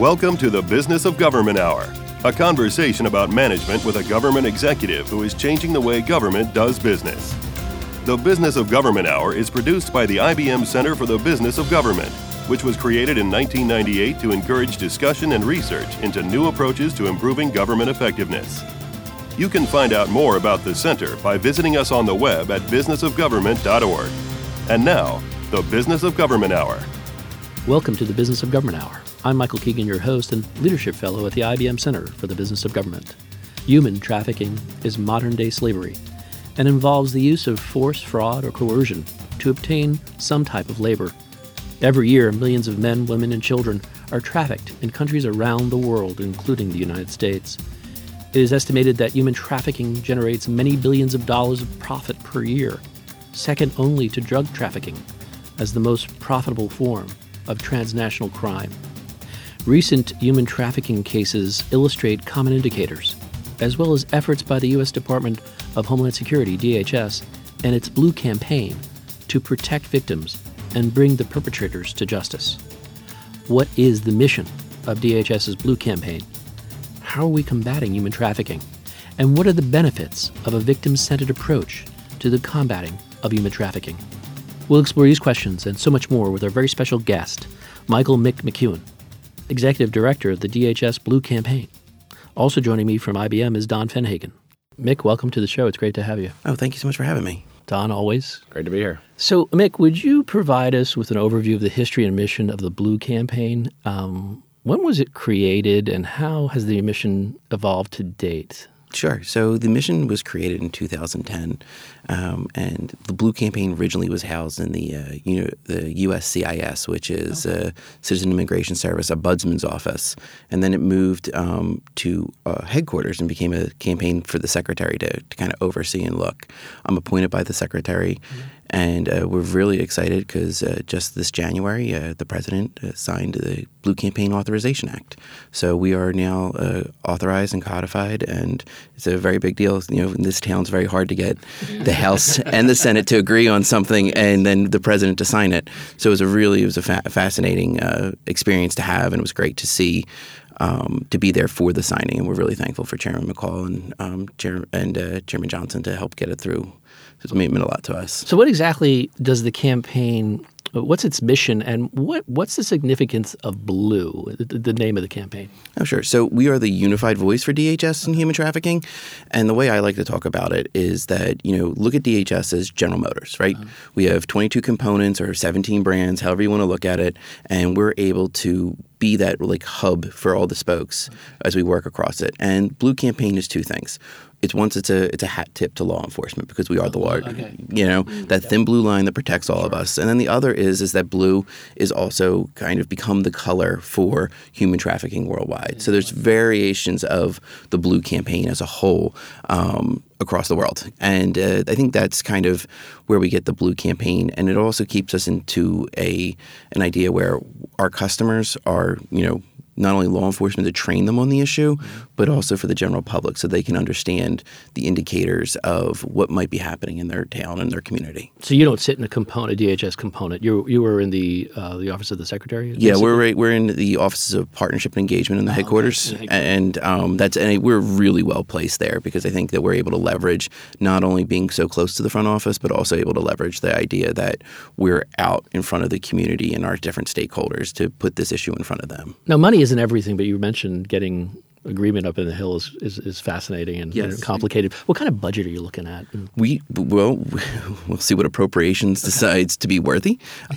Welcome to the Business of Government Hour, a conversation about management with a government executive who is changing the way government does business. The Business of Government Hour is produced by the IBM Center for the Business of Government, which was created in 1998 to encourage discussion and research into new approaches to improving government effectiveness. You can find out more about the center by visiting us on the web at businessofgovernment.org. And now, the Business of Government Hour. Welcome to the Business of Government Hour. I'm Michael Keegan, your host and leadership fellow at the IBM Center for the Business of Government. Human trafficking is modern-day slavery and involves the use of force, fraud, or coercion to obtain some type of labor. Every year, millions of men, women, and children are trafficked in countries around the world, including the United States. It is estimated that human trafficking generates many billions of dollars of profit per year, second only to drug trafficking as the most profitable form of transnational crime. Recent human trafficking cases illustrate common indicators, as well as efforts by the U.S. Department of Homeland Security, DHS, and its Blue Campaign to protect victims and bring the perpetrators to justice. What is the mission of DHS's Blue Campaign? How are we combating human trafficking? And what are the benefits of a victim-centered approach to the combating of human trafficking? We'll explore these questions and so much more with our very special guest, Michael Mick McEwen, Executive Director of the DHS Blue Campaign. Also joining me from IBM is Don Fenhagen. Mick, welcome to the show. It's great to have you. Oh, thank you so much for having me. Don, always. Great to be here. So, Mick, would you provide us with an overview of the history and mission of the Blue Campaign? When was it created, and how has the mission evolved to date? Sure. So the mission was created in 2010, and the Blue Campaign originally was housed in the USCIS, which is Citizen Immigration Service, a Ombudsman's office. And then it moved to headquarters and became a campaign for the secretary to kind of oversee and look. I'm appointed by the secretary. Mm-hmm. And we're really excited because just this January, the president signed the Blue Campaign Authorization Act. So we are now authorized and codified, and it's a very big deal. You know, in this town, it's very hard to get the House and the Senate to agree on something and then the president to sign it. So it was a fascinating experience to have, and it was great to see. To be there for the signing, and we're really thankful for Chairman McCall and Chairman Johnson to help get it through. It meant a lot to us. So what exactly does the campaign, what's its mission, and what's the significance of Blue, the name of the campaign? Oh, sure. So we are the unified voice for DHS in human trafficking. And the way I like to talk about it is that, look at DHS as General Motors, right? We have 22 components or 17 brands, however you want to look at it, and we're able to be that hub for all the spokes as we work across it. And Blue Campaign is two things. It's a hat tip to law enforcement because we are the large, that thin blue line that protects all of us. And then the other is that blue is also kind of become the color for human trafficking worldwide. So there's variations of the Blue Campaign as a whole across the world. And I think that's kind of where we get the Blue Campaign. And it also keeps us into an idea where our customers are, not only law enforcement to train them on the issue, but also for the general public so they can understand the indicators of what might be happening in their town and their community. So you don't sit in a DHS component. You were in the Office of the Secretary? Yeah, we're in the Offices of Partnership and Engagement in the headquarters. Okay. And we're really well placed there because I think that we're able to leverage not only being so close to the front office, but also able to leverage the idea that we're out in front of the community and our different stakeholders to put this issue in front of them. Now, money isn't everything, but you mentioned getting agreement up in the Hill is fascinating and complicated. What kind of budget are you looking at? We'll see what appropriations decides to be worthy.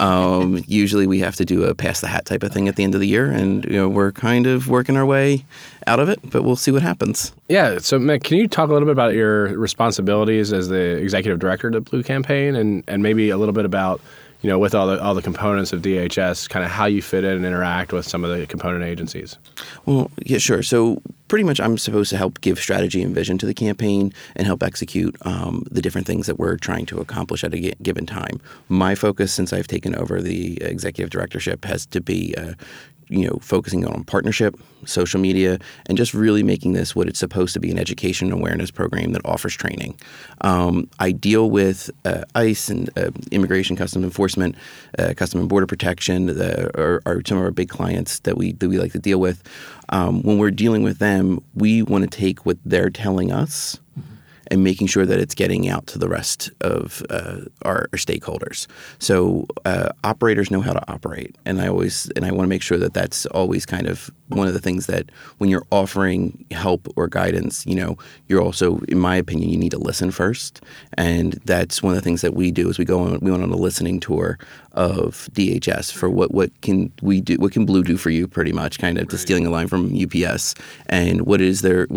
Usually we have to do a pass the hat type of thing at the end of the year, and we're kind of working our way out of it, but we'll see what happens. Yeah. So, Mick, can you talk a little bit about your responsibilities as the executive director of the Blue Campaign, and maybe a little bit about with all the components of DHS, kind of how you fit in and interact with some of the component agencies? Well, yeah, sure. So pretty much I'm supposed to help give strategy and vision to the campaign and help execute the different things that we're trying to accomplish at a given time. My focus since I've taken over the executive directorship has to be focusing on partnership, social media, and just really making this what it's supposed to be, an education and awareness program that offers training. I deal with ICE and Immigration Customs Enforcement, Customs and Border Protection, are some of our big clients that we like to deal with. When we're dealing with them, we want to take what they're telling us and making sure that it's getting out to the rest of our stakeholders. So operators know how to operate, and I want to make sure that that's always kind of one of the things that when you're offering help or guidance, you're also, in my opinion, you need to listen first, and that's one of the things that we do is we went on a listening tour of DHS for what can we do, what can Blue do for you, pretty much, kind of, to stealing a line from UPS, and what is their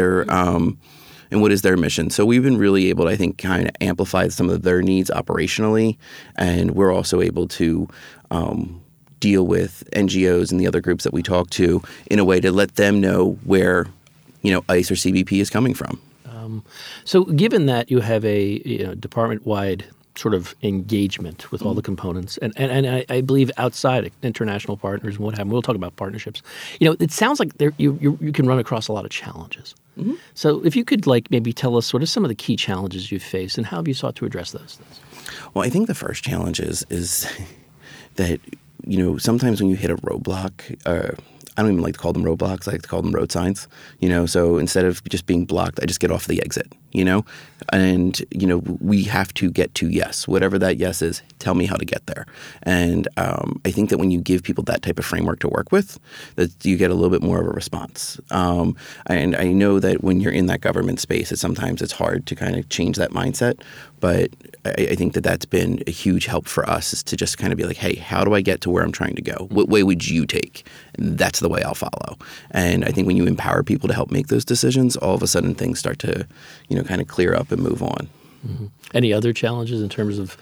and what is their mission. So we've been really able to, I think, kind of amplify some of their needs operationally, and we're also able to deal with NGOs and the other groups that we talk to in a way to let them know where, ICE or CBP is coming from. So given that you have a department-wide sort of engagement with all the components, and I believe outside international partners and what have you, we'll talk about partnerships. It sounds like you can run across a lot of challenges. Mm-hmm. So if you could maybe tell us sort of some of the key challenges you've faced and how have you sought to address those things? Well, I think the first challenge is that, sometimes when you hit a roadblock, I don't even like to call them roadblocks. I like to call them road signs, So instead of just being blocked, I just get off the exit, And, we have to get to yes. Whatever that yes is, tell me how to get there. And I think that when you give people that type of framework to work with, that you get a little bit more of a response. And I know that when you're in that government space, sometimes it's hard to kind of change that mindset. But I think that that's been a huge help for us, is to just kind of be like, hey, how do I get to where I'm trying to go? What way would you take? And that's the way I'll follow. And I think when you empower people to help make those decisions, all of a sudden things start to, kind of clear up and move on. Mm-hmm. Any other challenges in terms of,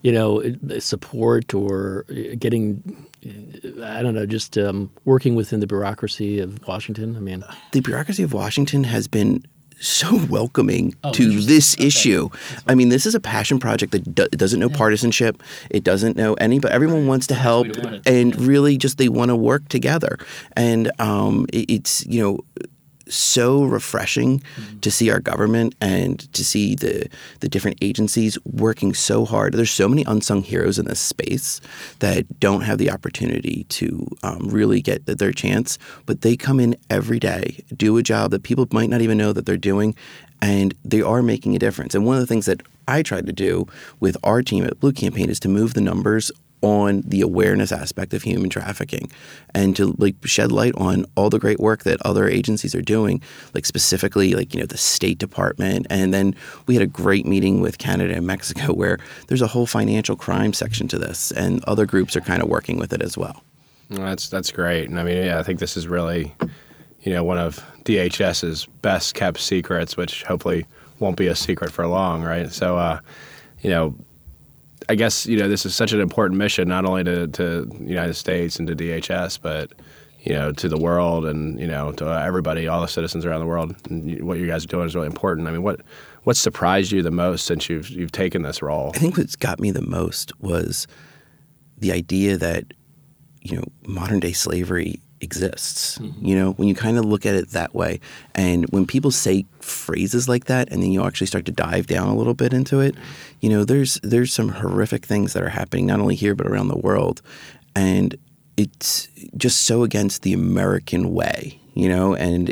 support or getting, I don't know, just working within the bureaucracy of Washington? The bureaucracy of Washington has been so welcoming to this issue. I mean, this is a passion project that doesn't know partisanship. It doesn't know but everyone wants to help, and really just they want to work together. And it's, so refreshing to see our government and to see the different agencies working so hard. There's so many unsung heroes in this space that don't have the opportunity to really get their chance, but they come in every day, do a job that people might not even know that they're doing, and they are making a difference. And one of the things that I tried to do with our team at Blue Campaign is to move the numbers on the awareness aspect of human trafficking, and to shed light on all the great work that other agencies are doing, specifically the State Department. And then we had a great meeting with Canada and Mexico where there's a whole financial crime section to this, and other groups are kind of working with it as well. Well, that's great. And I think this is really, one of DHS's best kept secrets, which hopefully won't be a secret for long, right? So, I guess, this is such an important mission, not only to the United States and to DHS, but, to the world and, to everybody, all the citizens around the world. And what you guys are doing is really important. What surprised you the most since you've taken this role? I think what's got me the most was the idea that, modern day slavery exists. Mm-hmm. When you kind of look at it that way, and when people say phrases like that, and then you actually start to dive down a little bit into it, there's some horrific things that are happening not only here but around the world, and it's just so against the American way. And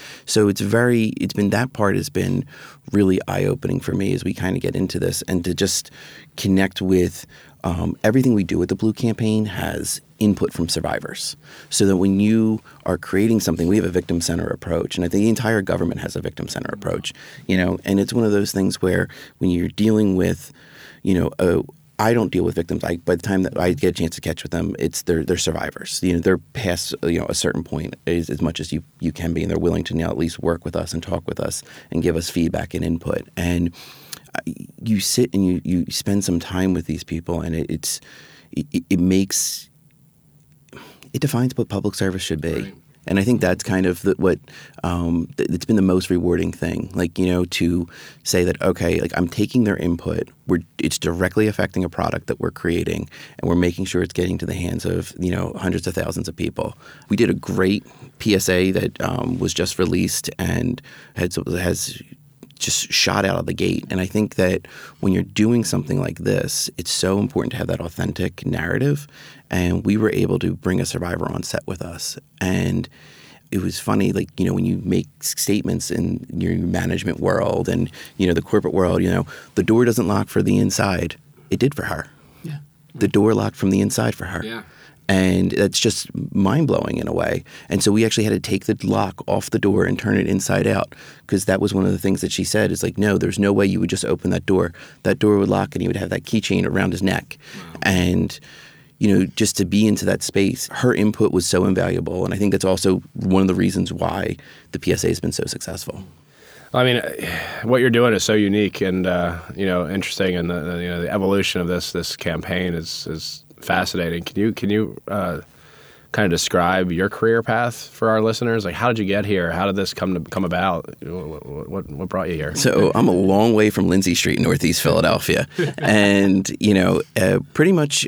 that part has been really eye-opening for me as we kind of get into this, and to just connect with everything we do with the Blue Campaign has input from survivors, so that when you are creating something, we have a victim-centered approach, and I think the entire government has a victim-centered approach, and it's one of those things where when you're dealing with, I don't deal with victims. By the time that I get a chance to catch with them, they're survivors. They're past a certain point as much as you can be, and they're willing to now at least work with us and talk with us and give us feedback and input. And you sit and you spend some time with these people, and it defines what public service should be. Right. And I think that's kind of what it's been the most rewarding thing. Like, to say that, okay, like I'm taking their input, it's directly affecting a product that we're creating, and we're making sure it's getting to the hands of, hundreds of thousands of people. We did a great PSA that was just released and has just shot out of the gate. And I think that when you're doing something like this, it's so important to have that authentic narrative. And we were able to bring a survivor on set with us. And it was funny, like, when you make statements in your management world and, the corporate world, the door doesn't lock for the inside. It did for her. Yeah. The door locked from the inside for her. Yeah. And that's just mind-blowing in a way. And so we actually had to take the lock off the door and turn it inside out, because that was one of the things that she said is like, no, there's no way you would just open that door. That door would lock and he would have that keychain around his neck. Wow. And, just to be into that space, her input was so invaluable. And I think that's also one of the reasons why the PSA has been so successful. I mean, what you're doing is so unique and, interesting. And the evolution of this campaign is fascinating. Can you kind of describe your career path for our listeners? Like, how did you get here? How did this come about? What brought you here? So I'm a long way from Lindsay Street, Northeast Philadelphia, and pretty much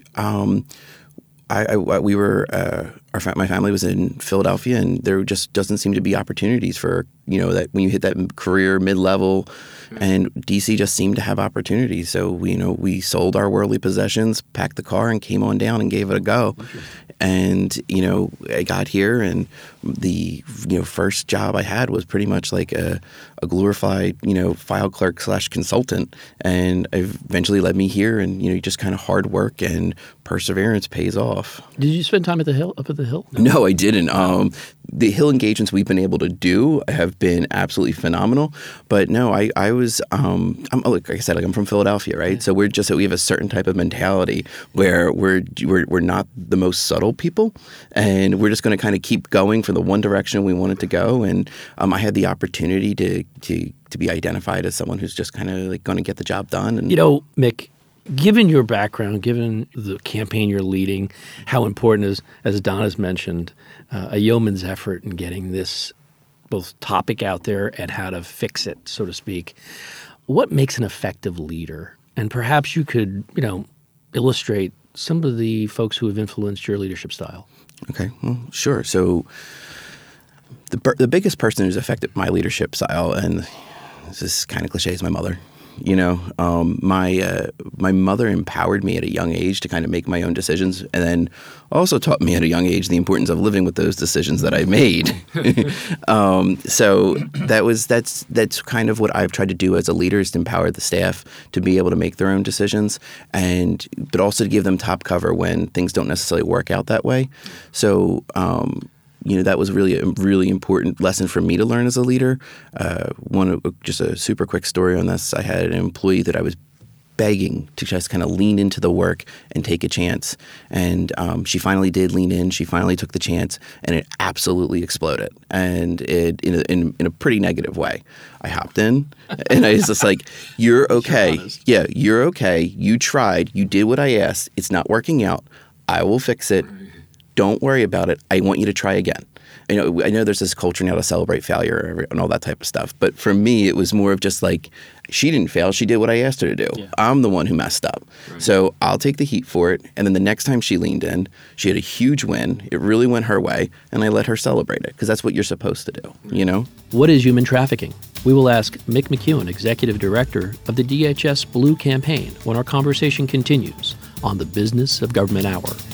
my family was in Philadelphia, and there just doesn't seem to be opportunities for that when you hit that career mid-level. And DC just seemed to have opportunities. So we sold our worldly possessions, packed the car, and came on down and gave it a go. And I got here, and the first job I had was pretty much like a glorified file clerk / consultant, and it eventually led me here. And just kind of hard work and perseverance pays off. Did you spend time up at the Hill? No, I didn't. The Hill engagements we've been able to do have been absolutely phenomenal. But no, I was, like I said, I'm from Philadelphia, right? So we have a certain type of mentality where we're not the most subtle people, and we're just going to kind of keep going for the one direction we wanted to go. And I had the opportunity to be identified as someone who's just kind of like going to get the job done. And Mick, given your background, given the campaign you're leading, how important is, as Don has mentioned, a yeoman's effort in getting this both topic out there and how to fix it, so to speak. What makes an effective leader? And perhaps you could, illustrate some of the folks who have influenced your leadership style. Okay, well, sure. So the biggest person who's affected my leadership style, and this is kind of cliche, is my mother. My mother empowered me at a young age to kind of make my own decisions, and then also taught me at a young age the importance of living with those decisions that I made. So that's kind of what I've tried to do as a leader, is to empower the staff to be able to make their own decisions, but also to give them top cover when things don't necessarily work out that way. So that was really a really important lesson for me to learn as a leader. Just a super quick story on this. I had an employee that I was begging to just kind of lean into the work and take a chance. And she finally did lean in. She finally took the chance, and it absolutely exploded. And it in a pretty negative way. I hopped in, and I was just like, "You're okay. Yeah, you're okay. You tried. You did what I asked. It's not working out. I will fix it. Don't worry about it. I want you to try again." I know there's this culture now to celebrate failure and all that type of stuff. But for me, it was more of just like, she didn't fail. She did what I asked her to do. Yeah. I'm the one who messed up. Right. So I'll take the heat for it. And then the next time she leaned in, she had a huge win. It really went her way. And I let her celebrate it, because that's what you're supposed to do, What is human trafficking? We will ask Mick McEwen, Executive Director of the DHS Blue Campaign, when our conversation continues on the Business of Government Hour.